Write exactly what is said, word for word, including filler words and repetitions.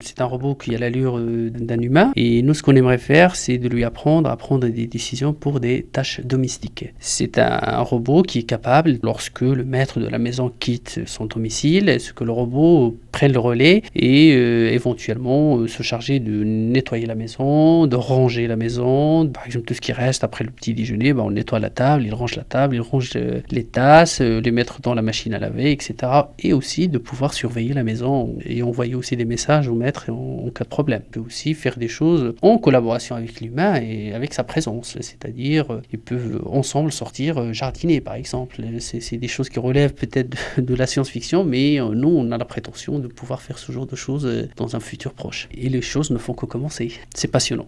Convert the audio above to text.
C'est un robot qui a l'allure euh, d'un humain et nous ce qu'on aimerait faire c'est de lui apprendre à prendre des décisions pour des tâches domestiques. C'est un, un robot qui est capable, lorsque le maître de la maison quitte son domicile, ce que le robot prenne le relais et euh, éventuellement euh, se charger de nettoyer la maison, de ranger la maison, par exemple tout ce qui reste après le petit déjeuner, ben, on nettoie la table, il range la table, il range euh, les tasses, euh, les mettre dans la machine à laver, et cetera. Et aussi de pouvoir surveiller la maison et envoyer aussi des messages au maître en, en cas de problème. Il peut aussi faire des choses en collaboration avec l'humain et avec sa présence, c'est-à-dire euh, ils peuvent ensemble sortir euh, jardiner par exemple. C'est, c'est des choses qui relèvent peut-être de, de la science-fiction, mais euh, nous on a la prétention de pouvoir faire ce genre de choses euh, dans un futur proche. Et les choses ne font que commencer. C'est passionnant.